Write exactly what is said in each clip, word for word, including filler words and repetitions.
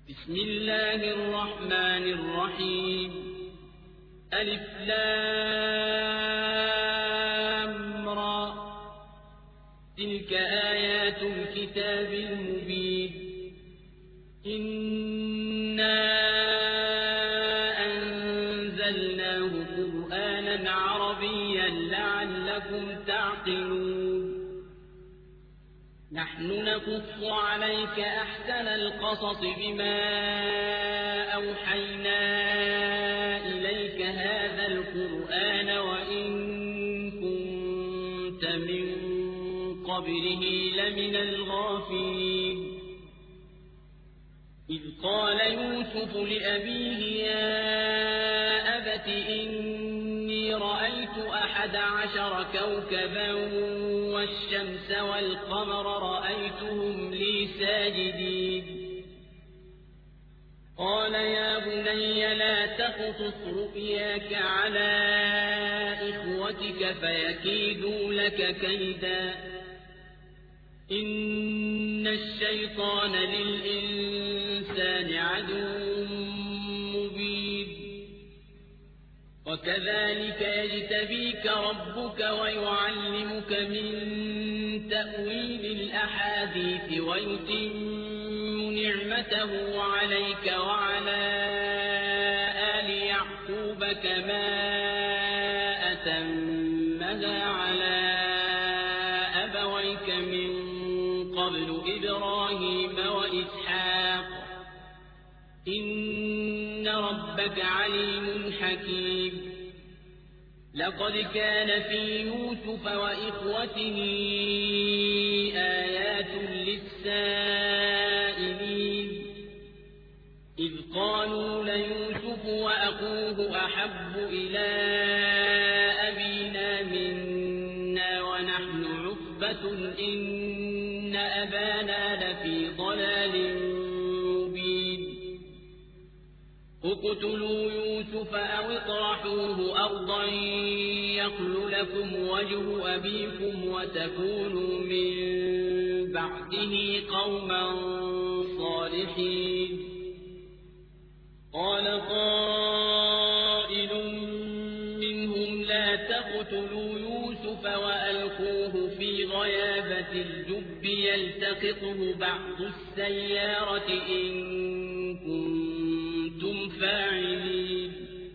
بسم الله الرحمن الرحيم ألف لام را تلك آيات الكتاب المبين إنا أنزلناه قرآنا عربيا لعلكم تعقلون نحن نقص عليك أحسن القصص بما أوحينا إليك هذا القرآن وإن كنت من قبله لمن الغافلين إذ قال يوسف لأبيه يا أبت إني رأيت أحد عشر كوكبا والشمس والقمر رأيتهم لي ساجدين قال يا بني لا تقصص رؤياك على إخوتك فيكيدوا لك كيدا إن الشيطان للإنسان عدو مبين وكذلك يجتبيك ربك ويعلمك من تأويل الأحاديث ويتم نعمته عليك وعلى آل يعقوب كما أتمها على أبويك من قبل إبراهيم وإسحاق إن ربك عليم حكيم لقد كان في يوسف وإخوته آيات للسائلين إذ قالوا ليوسف وأخوه أحب إلى أبينا منا ونحن عصبة إن أبانا لفي ضلال مبين اقتلوا يوسف أو اطرحوه أرضا يخل لكم وجه أبيكم وتكونوا من بعده قوما صالحين قال قائل منهم لا تقتلوا يوسف وألقوه في غيابة الجب يلتقطه بعض السيارة إن كنتم فاعلين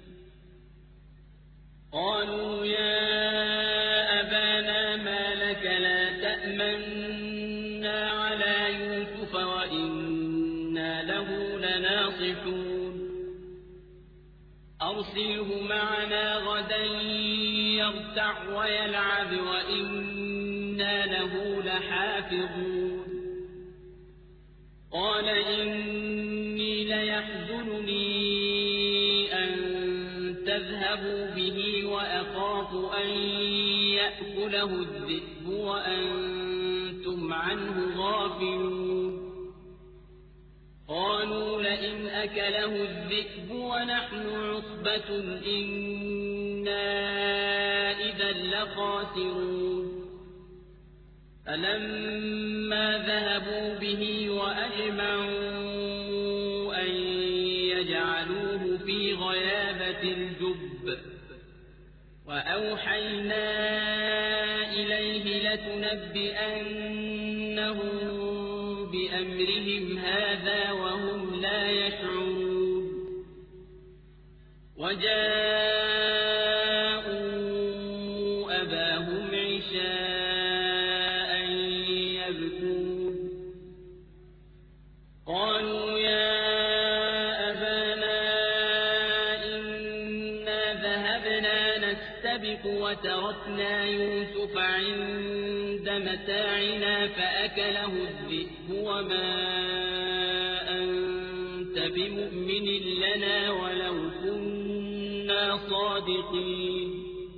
قالوا يا أبانا ما لك لا تأمنا على يوسف وإنا له لناصحون أرسله معنا غدا يرتع ويلعب وإنا له لحافظون قال إني ليحزنني أن تذهبوا به وأخاف أن يأكله الذئب وأنتم عنه غافلون قالوا لئن أكله الذئب ونحن عصبة إنا إذا لخاسرون فلما ذهبوا به وأجمعوا أن يجعلوه في غيابة الجب وأوحينا إليه لتنبئنهم بأمرهم هذا وهم لا يشعرون وجاءوا أباهم عشاء يبكون قالوا يا أبانا إنا ذهبنا نستبق وتركنا يوسف عند متاعنا فأكله الذئب وما أنت بمؤمن لنا ولو كنا صادقين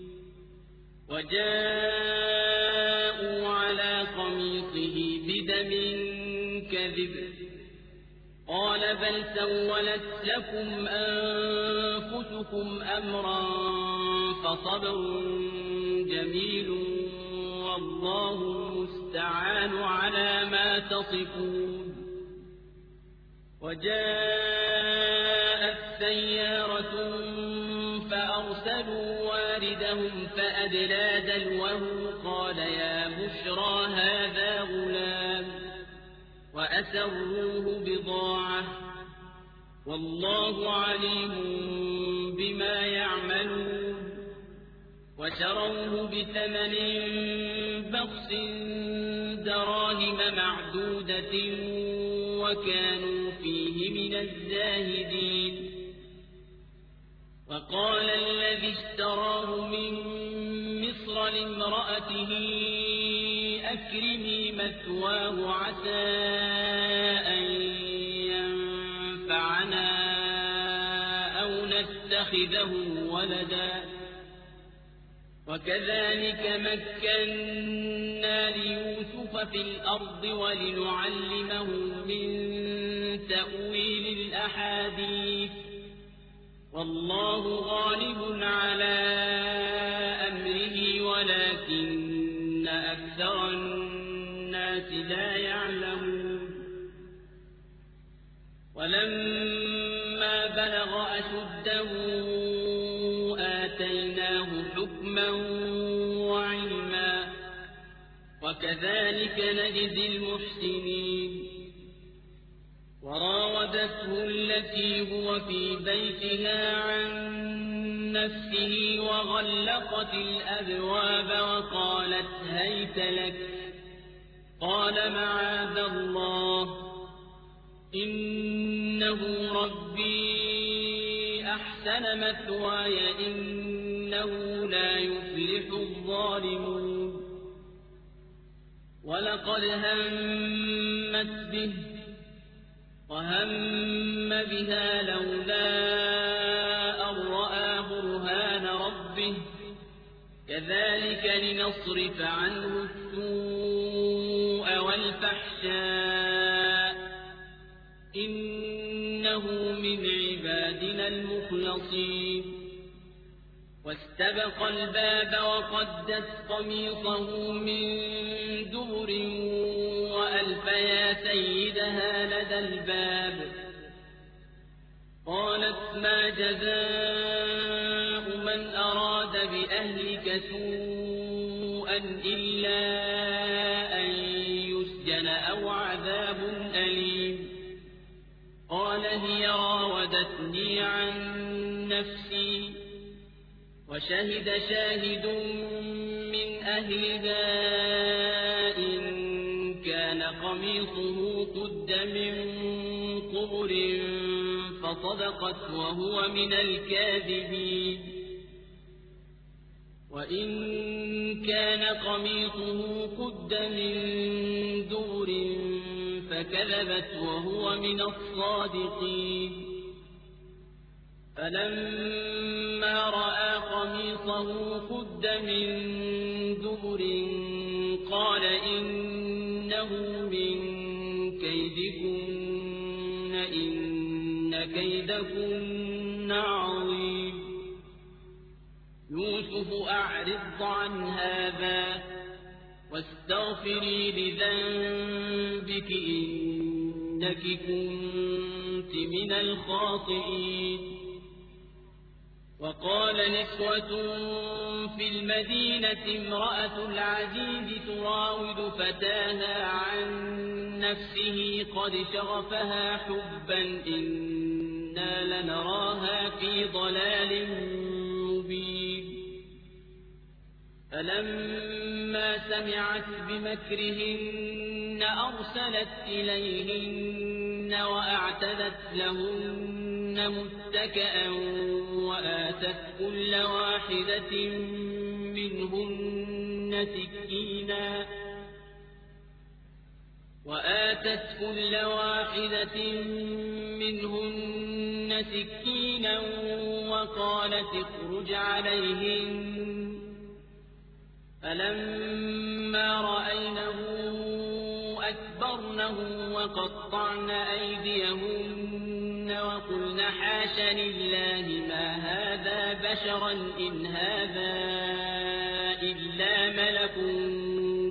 وجاءوا على قميصه بدم كذب قال بل سولت لكم أنفسكم أمرا فصبر جميل والله المستعان على ما تصفون وجاءت سيارة فأرسلوا واردهم فأدلى دلوه قال يا بشرى هذا غلام وأسروه بضاعة والله عليم بما يعملون وشروه بثمن بخس دراهم معدودة وكانوا فيه من الزاهدين وقال الذي اشتراه من مصر لامرأته أكرمي مثواه عسى أن ينفعنا أو نتخذه ولدا وكذلك مكنا ليوسف في الأرض ولنعلمه من تأويل الأحاديث والله غالب على أمره ولكن أكثر الناس لا يعلمون ولما بلغ أشده آتيناه حكما وعلما وكذلك نجزي المحسنين وراودته التي هو في بيتها عن نفسه وغلقت الأبواب وقالت هيت لك قال معاذ الله إنه ربي أحسن مثواي إنه لا يفلح الظالمون ولقد همت به وهم بها لولا أن رأى برهان ربه كذلك لنصرف عنه السوء والفحشاء إنه من عبادنا المخلصين واستبق الباب وقدت قميصه من دبر وألف يا سيدها لدى الباب قالت ما جزاء من أراد بأهلك سوءا إلا أن يسجن أو عذاب أليم قال هي راودتني عن نفسي وشهد شاهد من أهلها إن كان قميصه قد من قبر فصدقت وهو من الكاذبين وإن كان قميصه قد من دبر فكذبت وهو من الصادقين فلما رأى قميصه قد من دبر قال إنه من كيدكن إن كيدكن عظيم يوسف أعرض عن هذا واستغفري لذنبك إنك كنت من الخاطئين وقال نسوة في المدينة امرأة العزيز تراود فتاها عن نفسه قد شغفها حبا إنا لنراها في ضلال مبين فلما سمعت بمكرهن أرسلت إليهن وأعتدت لهن متكئا وآتت كل واحدة منهن سكينا وآتت كل واحدة منهن سكينا وقالت اخرج عليهن فلما رأينه أكبرنه وقطعن أيديهن وقلن حاش لله ما هذا بشرا إن هذا إلا ملك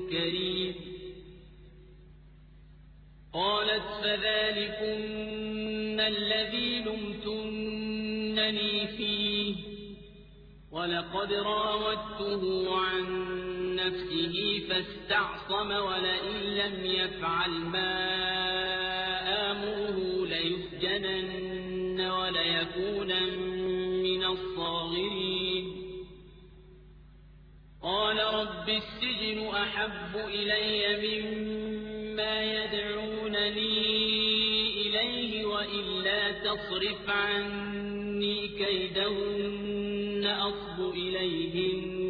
كريم قالت فذلكن الذي لمتنني فيه ولقد راودته عن نفسه فاستعصم ولئن لم يفعل ما آمره ليسجنن وليكونا من الصاغرين قال رب السجن أحب إلي مما يدعونني إليه وإلا تصرف عني كيدهن أصب إليهن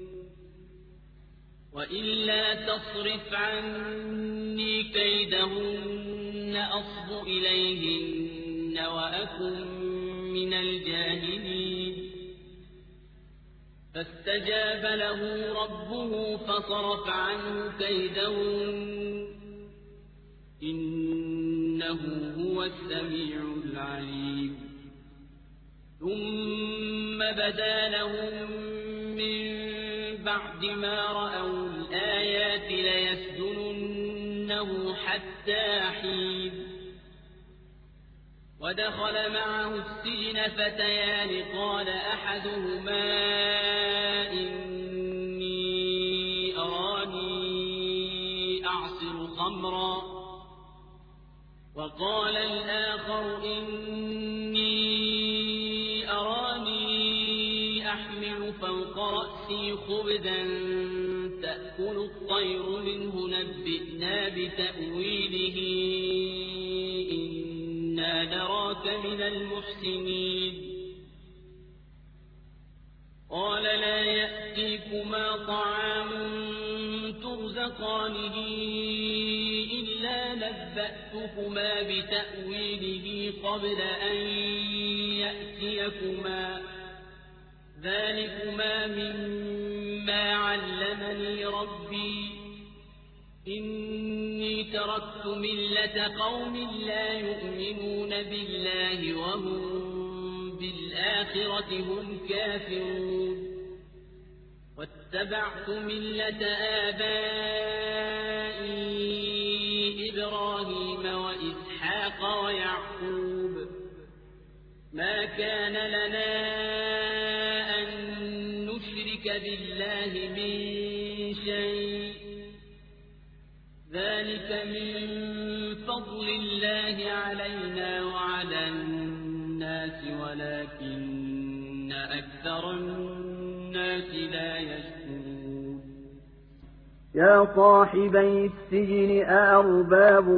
وإلا تصرف عني كيدهن أصب إليهن وأكن من الجاهلين فاستجاب له ربه فصرف عنه كيدهن إنه هو السميع العليم ثم بدا لهم من بعد ما رأوا الآيات ليسجننه حتى حين ودخل معه السجن فتيان قال أحدهما إني أراني أعصر خمرا وقال الآخر إني أراني أحمل فوق رأسي خبزا تأكل الطير منه نبئنا بتأويله إنا نراك من المحسنين قال لا يأتيكما طعام ترزقانه إلا نبأتكما بتأويله قبل أن يأتيكما ذلكما مما علمني ربي إني تركت ملة قوم لا يؤمنون بالله وهم بالآخرة هم كافرون واتبعت ملة آبائي إبراهيم وإسحاق ويعقوب ما كان لنا أن نشرك بالله من شيء ذلك من فضل الله علينا وعلى الناس ولكن أكثر الناس لا يشكرون يا صاحبي السجن أأرباب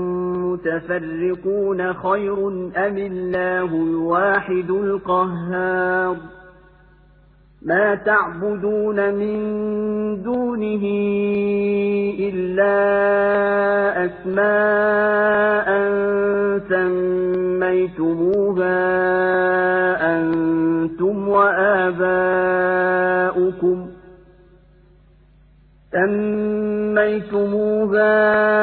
متفرقون خير أم الله الواحد القهار ما تعبدون من دونه إلا أسماء سميتموها أنتم وآباؤكم سميتموها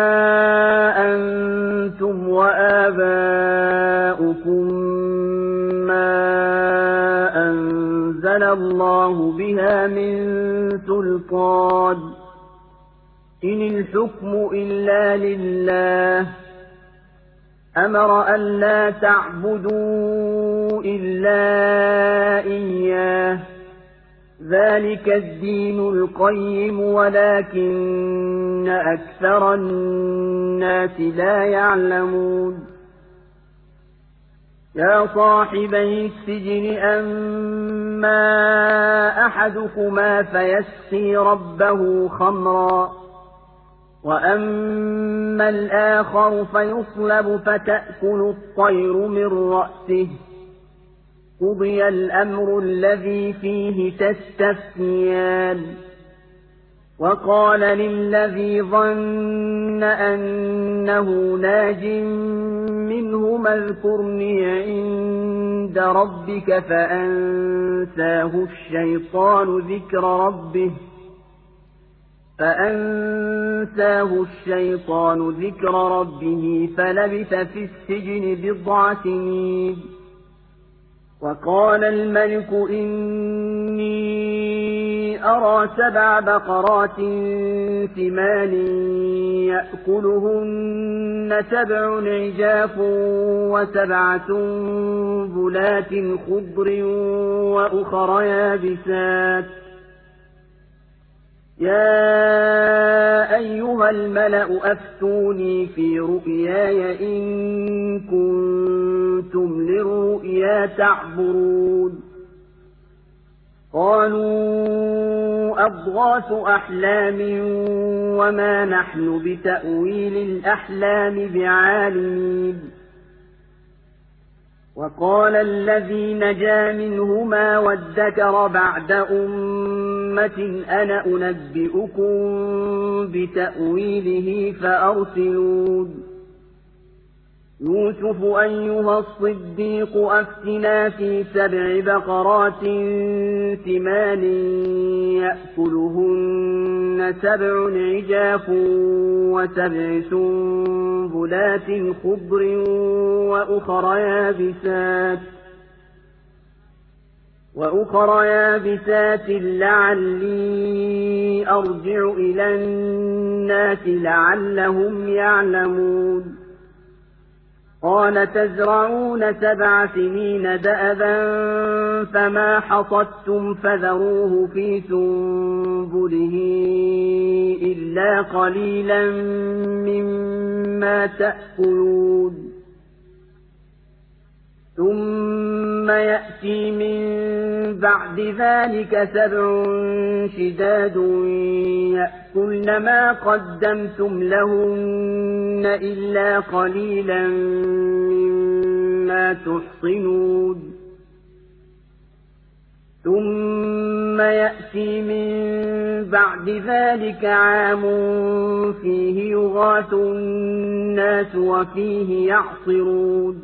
أنتم وآباؤكم ما أنزل الله بها من سلطان إن الحكم إلا لله أمر أن لا تعبدوا إلا إياه ذلك الدين القيم ولكن أكثر الناس لا يعلمون يا صاحبي السجن أما أحدكما فيسقي ربه خمرا وأما الآخر فيصلب فتأكل الطير من رأسه قضي الأمر الذي فيه تستفتيان وقال للذي ظن أنه ناج منهما اذكرني عند ربك فأنساه الشيطان ذكر ربه فأنساه الشيطان ذكر ربه فلبث في السجن بضع سنين وقال الملك إني أرى سبع بقرات ثمان يأكلهن سبع عجاف وسبع سنبلات خضر وأخر يابسات يا أيها الملأ أفتوني في رؤياي إن كنتم للرؤيا تعبرون قالوا أضغاث أحلام وما نحن بتأويل الأحلام بعالمين وقال الذي نجا منهما وادكر بعد أمة أنا أنبئكم بتأويله فأرسلون يوسف أيها الصديق أفتنا في سبع بقرات ثمان يأكلهن سبع عجاف وسبع سنبلات خضر وأخر يابسات وأخر يابسات لعلي أرجع إلى الناس لعلهم يعلمون قال تزرعون سبع سنين دأبا فما حصدتم فذروه في سنبله إلا قليلا مما تأكلون ثم يأتي من بعد ذلك سبع شداد يأكلن ما قدمتم لهن إلا قليلا مما تحصنون ثم يأتي من بعد ذلك عام فيه يغاث الناس وفيه يعصرون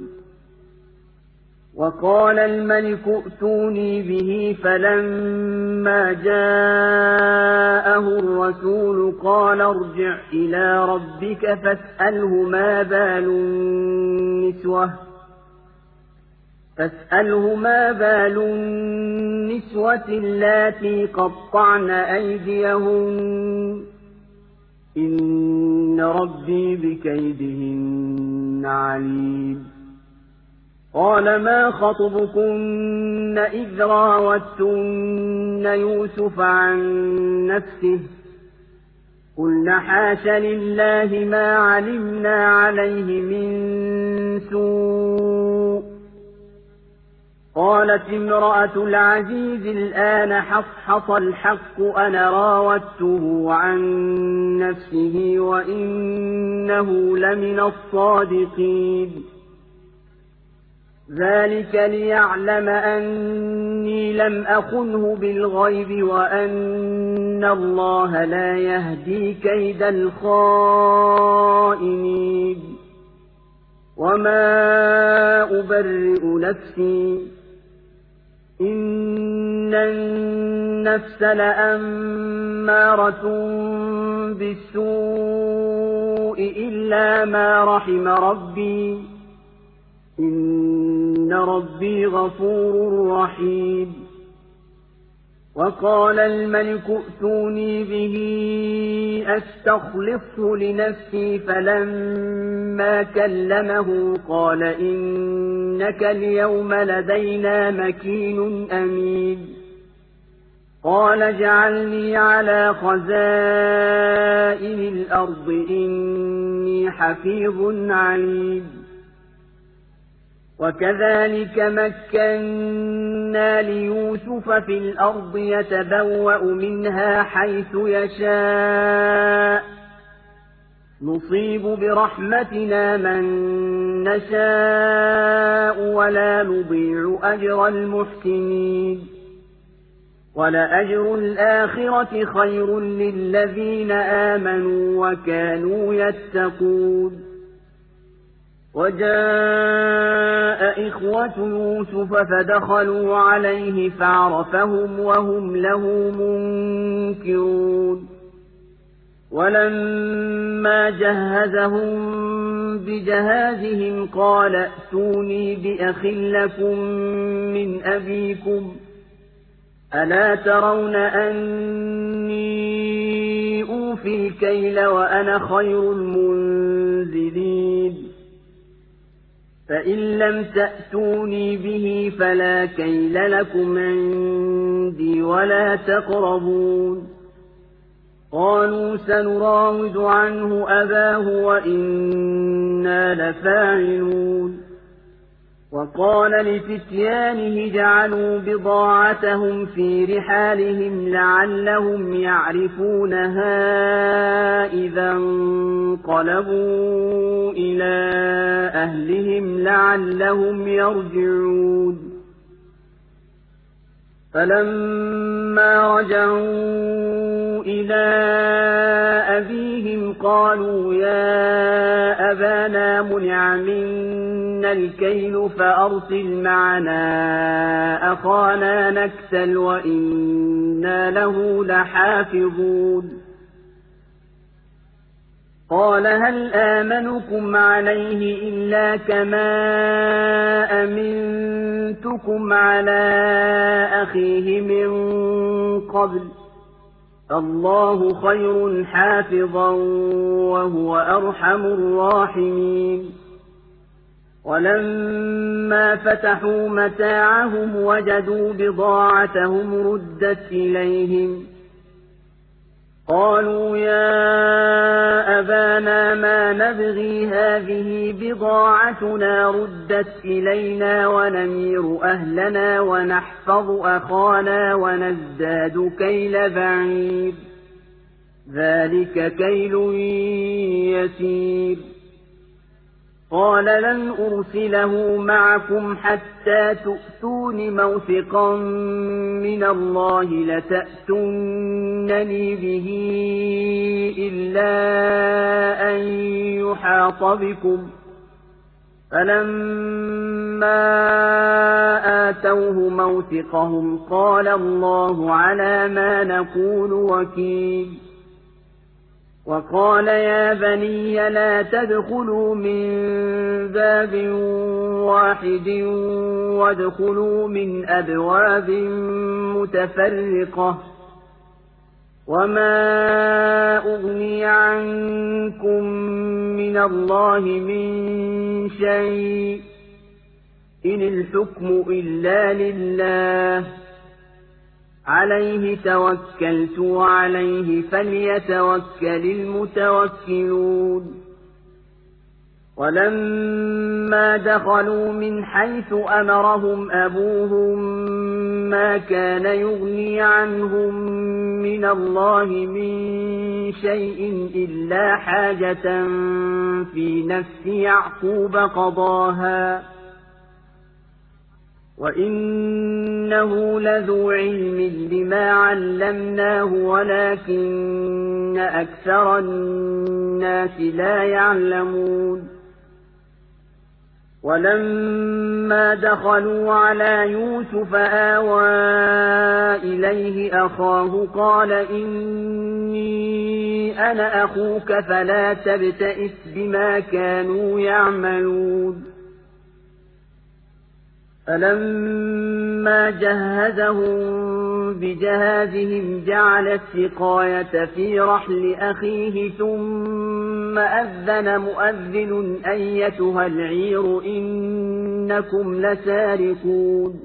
وقال الملك ائتوني به فلما جاءه الرسول قال ارجع إلى ربك فاسأله ما بال النسوة فاسأله ما بال النسوة اللاتي قطعن أيديهن إن ربي بكيدهن عليم قال ما خطبكن إذ راوتن يوسف عن نفسه قلنا حاش لله ما علمنا عليه من سوء قالت امرأة العزيز الآن حصحص الحق أنا راودته عن نفسه وإنه لمن الصادقين ذلك ليعلم أني لم أخنه بالغيب وأن الله لا يهدي كيد الخائنين وما أبرئ نفسي إن النفس لأمارة بالسوء إلا ما رحم ربي إن ربي غفور رحيم وقال الملك ائتوني به أستخلصه لنفسي فلما كلمه قال إنك اليوم لدينا مكين أمين قال اجعلني على خزائن الأرض إني حفيظ عليم وكذلك مكنا ليوسف في الأرض يتبوأ منها حيث يشاء نصيب برحمتنا من نشاء ولا نضيع أجر المحسنين ولأجر الآخرة خير للذين آمنوا وكانوا يتقون وجاء إخوة يوسف فدخلوا عليه فعرفهم وهم له منكرون ولما جهزهم بجهازهم قال ائتوني بأخ لكم من أبيكم ألا ترون أني أوفي الكيل وأنا خير المنزلين فإن لم تأتوني به فلا كيل لكم عندي ولا تقربون قالوا سنراود عنه أباه وإنا لفاعلون وقال لفتيانه جعلوا بضاعتهم في رحالهم لعلهم يعرفونها إذا انقلبوا إلى أهلهم لعلهم يرجعون فلما رجعوا إلى أبيهم قالوا يا أبانا منع منا الكيل فأرسل معنا أخانا نكتل وإنا له لحافظون قال هل آمنكم عليه إلا كما أمنتكم على أخيه من قبل الله خير حافظا وهو أرحم الراحمين ولما فتحوا متاعهم وجدوا بضاعتهم ردت إليهم قالوا يا أبانا ما نبغي هذه بضاعتنا ردت إلينا ونمير أهلنا ونحفظ أخانا ونزداد كيل بعير ذلك كيل يسير قال لن أرسله معكم حتى تؤتون موثقا من الله لتأتونني به إلا أن يحاط بكم فلما آتوه موثقهم قال الله على ما نقول وكيل وقال يا بني لا تدخلوا من باب واحد وادخلوا من أبواب متفرقة وما أغني عنكم من الله من شيء إن الحكم إلا لله عليه توكلت وعليه فليتوكل المتوكلون ولما دخلوا من حيث أمرهم أبوهم ما كان يغني عنهم من الله من شيء إلا حاجة في نفس يعقوب قضاها وإنه لذو علم لما علمناه ولكن أكثر الناس لا يعلمون ولما دخلوا على يوسف آوى إليه أخاه قال إني أنا أخوك فلا تبتئس بما كانوا يعملون فلما جهزهم بجهازهم جعل السقاية في رحل أخيه ثم أذن مؤذن أيتها العير إنكم لسارقون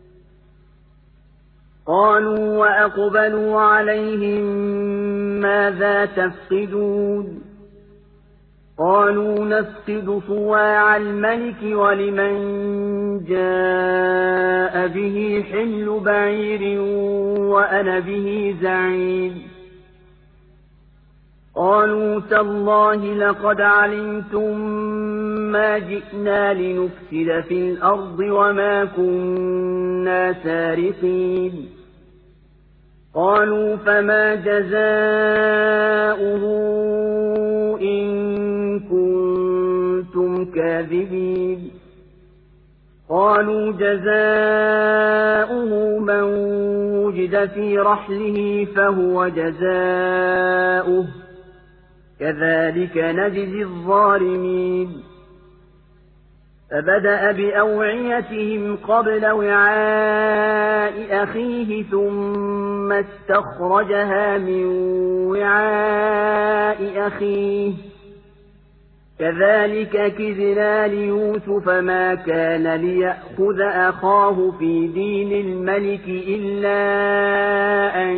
قالوا وأقبلوا عليهم ماذا تفقدون قالوا نفقد صواع الملك ولمن جاء به حمل بعير وأنا به زعيم قالوا تالله لقد علمتم ما جئنا لنفسد في الأرض وما كنا سارقين قالوا فما جزاؤه إن كنتم كاذبين قالوا جزاؤه من وجد في رحله فهو جزاؤه كذلك نجزي الظالمين فبدأ بأوعيتهم قبل وعاء أخيه ثم استخرجها من وعاء أخيه كذلك كدنا ليوسف ما كان ليأخذ أخاه في دين الملك إلا أن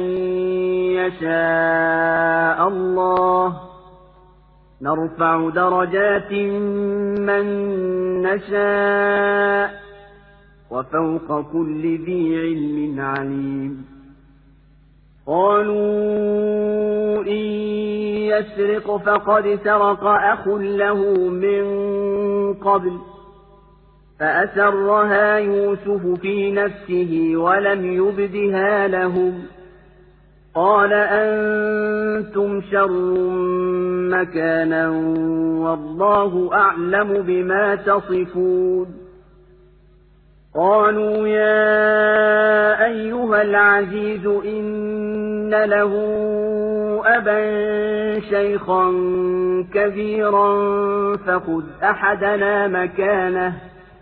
يشاء الله نرفع درجات من نشاء وفوق كل ذي علم عليم قالوا إن يسرق فقد سرق أخ له من قبل فأسرها يوسف في نفسه ولم يبدها لهم قال أنتم شر مكانا والله أعلم بما تصفون قالوا يا أيها العزيز إن له أبا شيخا كبيرا فخذ أحدنا مكانه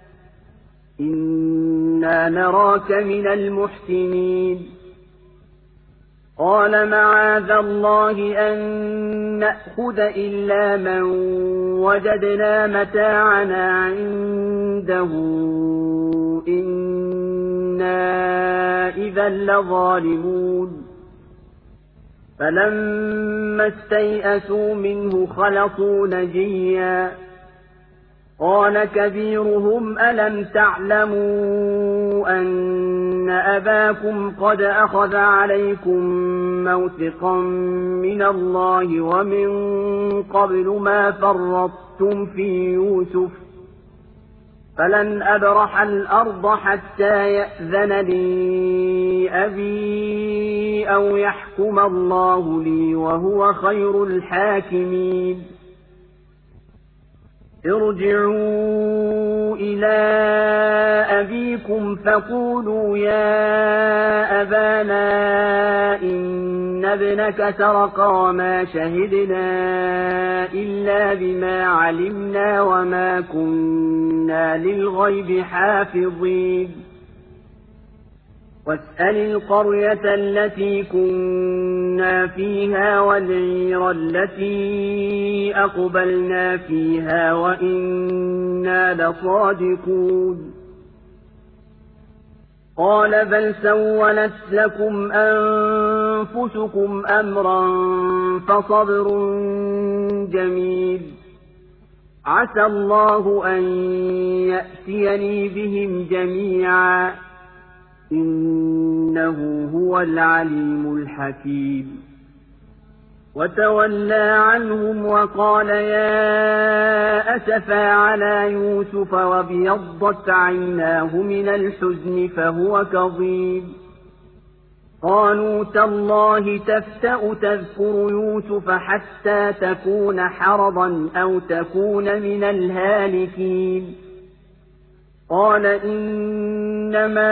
إنا نراك من المحسنين قال معاذ الله أن نأخذ إلا من وجدنا متاعنا عنده إنا إذا لظالمون فلما استيئسوا منه خلصوا نجيا قال كبيرهم ألم تعلموا أن أباكم قد أخذ عليكم موثقا من الله ومن قبل ما فرطتم في يوسف فلن أبرح الأرض حتى يأذن لي أبي أو يحكم الله لي وهو خير الحاكمين ارجعوا إلى أبيكم فقولوا يا أبانا إن ابنك سرق وما شهدنا إلا بما علمنا وما كنا للغيب حافظين واسأل القرية التي كنا فيها والعير التي أقبلنا فيها وإنا لصادقون قال بل سولت لكم أنفسكم أمرا فصبر جميل عسى الله أن يأتيني بهم جميعا إنه هو العليم الحكيم وتولى عنهم وقال يا أسفا على يوسف وابيضت عيناه من الحزن فهو كظيم قالوا تالله تفتأ تذكر يوسف حتى تكون حرضا أو تكون من الهالكين قال إنما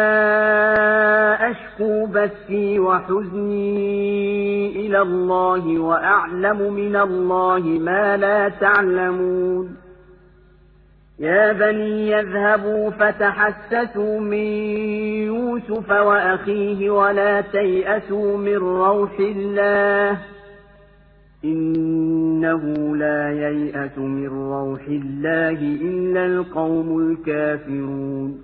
أشكو بثي وحزني إلى الله وأعلم من الله ما لا تعلمون يا بني يذهبوا فتحسسوا من يوسف وأخيه ولا تيأسوا من روح الله إنه لا ييأس من روح الله إلا القوم الكافرون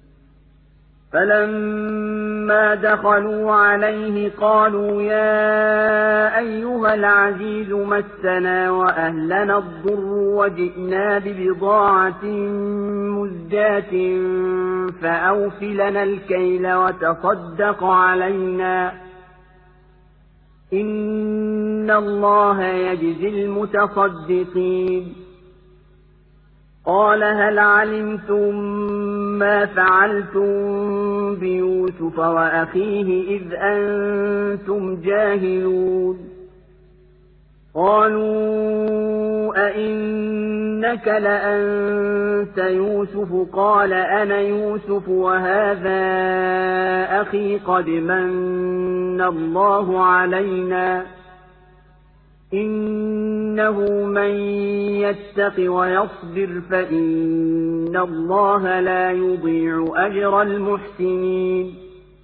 فلما دخلوا عليه قالوا يا أيها العزيز مسنا وأهلنا الضر وجئنا ببضاعة مزجاة فأوف لنا الكيل وتصدق علينا إن الله يجزي المتصدقين قال هل علمتم ما فعلتم بيوسف وأخيه إذ أنتم جاهلون قالوا أئنك لأنت يوسف قال أنا يوسف وهذا أخي قد من الله علينا إنه من يتق ويصبر فإن الله لا يضيع أجر المحسنين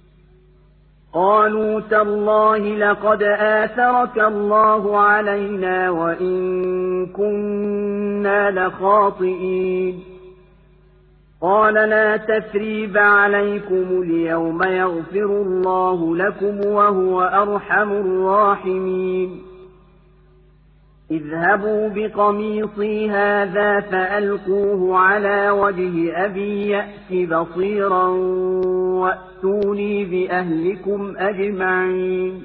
قالوا تالله لقد آثرك الله علينا وإن كنا لخاطئين قال لا تثريب عليكم اليوم يغفر الله لكم وهو أرحم الراحمين اذهبوا بقميصي هذا فألقوه على وجه أبي يأت بصيرا وأتوني بأهلكم أجمعين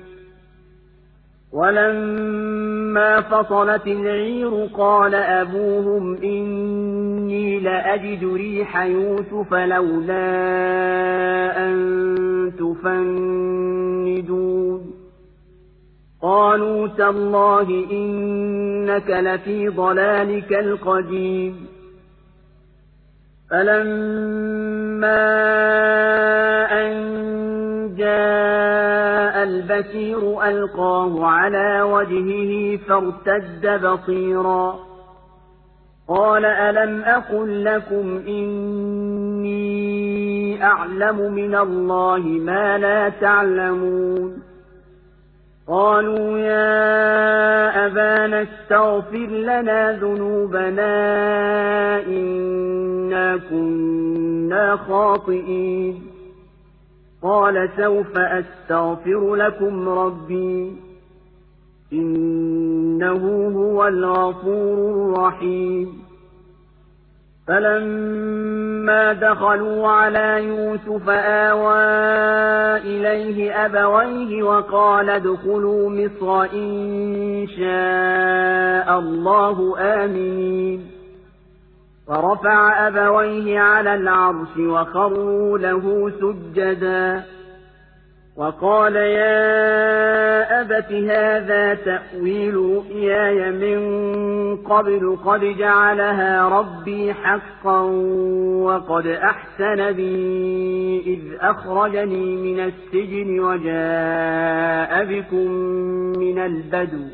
ولما فصلت العير قال أبوهم إني لأجد ريح يوسف لولا أن تفندون قالوا تالله إنك لفي ضلالك القديم فلما أن جاء البشير ألقاه على وجهه فارتد بصيرا قال ألم أقل لكم إني أعلم من الله ما لا تعلمون قالوا يا أبانا استغفر لنا ذنوبنا إنا كنا خاطئين قال سوف أستغفر لكم ربي إنه هو الغفور الرحيم فلما دخلوا على يوسف آوى إليه أبويه وقال ادخلوا مصر إن شاء الله آمنين فرفع أبويه على العرش وخروا له سجدا وقال يا أبت هذا تأويل رؤياي من قبل قد جعلها ربي حقا وقد أحسن بي إذ أخرجني من السجن وجاء بكم من البدو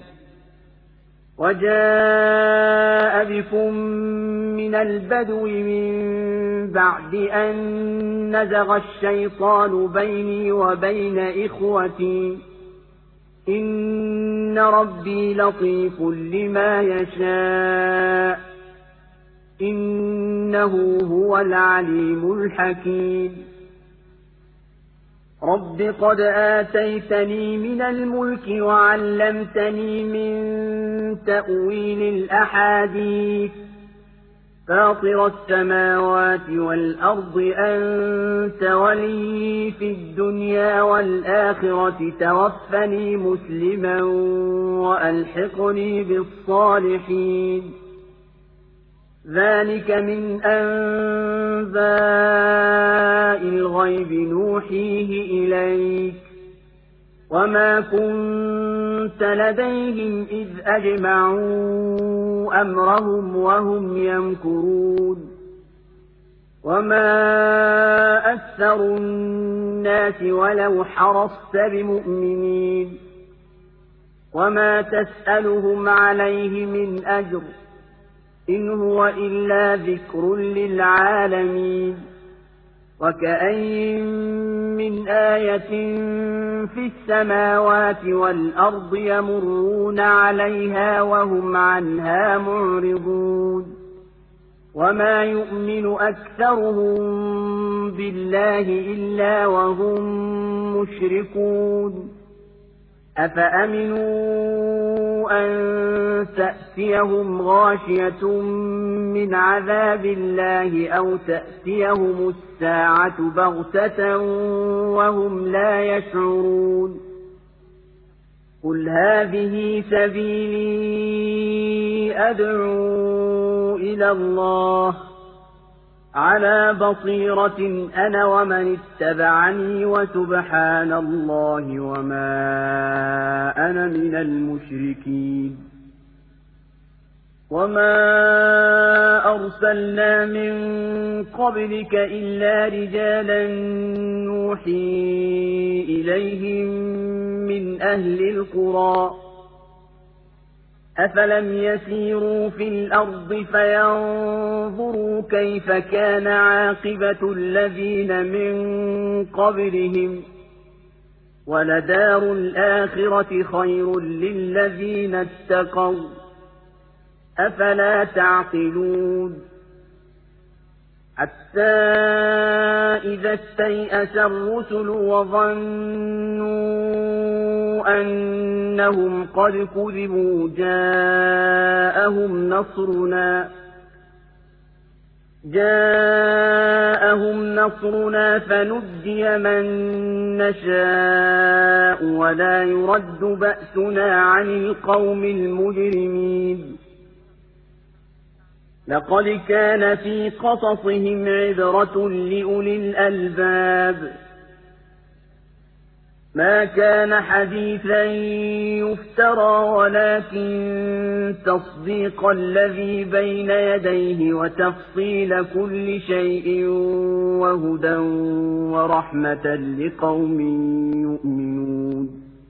وجاء بكم من البدو من بعد أن نزغ الشيطان بيني وبين إخوتي إن ربي لطيف لما يشاء إنه هو العليم الحكيم رب قد آتيتني من الملك وعلمتني من تأويل الأحاديث فاطر السماوات والأرض أنت ولي في الدنيا والآخرة توفني مسلما وألحقني بالصالحين ذلك من أنباء الغيب نوحيه إليك وما كنت لديهم إذ أجمعوا أمرهم وهم يمكرون وما أكثر الناس ولو حرصت بمؤمنين وما تسألهم عليه من أجر إن هو إلا ذكر للعالمين وكأين من آية في السماوات والأرض يمرون عليها وهم عنها معرضون وما يؤمن أكثرهم بالله إلا وهم مشركون أفأمنوا أن تأتيهم غاشية من عذاب الله أو تأتيهم الساعة بغتة وهم لا يشعرون قل هذه سبيلي أدعو إلى الله على بصيرة أنا ومن اتبعني وسبحان الله وما أنا من المشركين وما أرسلنا من قبلك إلا رجالا نوحي إليهم من أهل القرى أفلم يسيروا في الأرض فينظروا كيف كان عاقبة الذين من قبلهم ولدار الآخرة خير للذين اتقوا أفلا تعقلون حتى إذا استيأس الرسل وظنوا أنهم قد كذبوا جاءهم نصرنا جاءهم نصرنا فنجي من نشاء ولا يرد بأسنا عن القوم المجرمين لقد كان في قصصهم عبرة لأولي الألباب ما كان حديثا يفترى ولكن تصديق الذي بين يديه وتفصيل كل شيء وهدى ورحمة لقوم يؤمنون